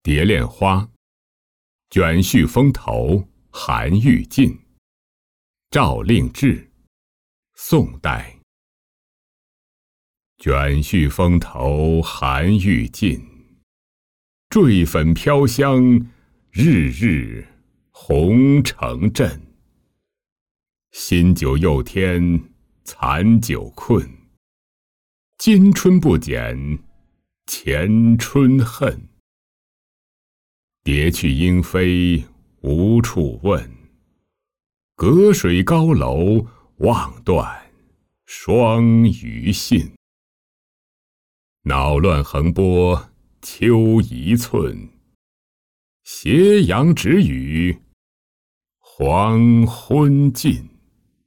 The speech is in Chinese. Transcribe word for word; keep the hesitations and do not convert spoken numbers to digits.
蝶恋花，卷絮风头，韩愈进。诏令制，宋代。卷絮风头，韩愈进。坠粉飘香，日日红城镇。新酒又添，残酒困。今春不减，前春恨。蝶去莺飞，无处问。隔水高楼，望断双鱼信。恼乱横波，秋一寸。斜阳止雨，黄昏尽。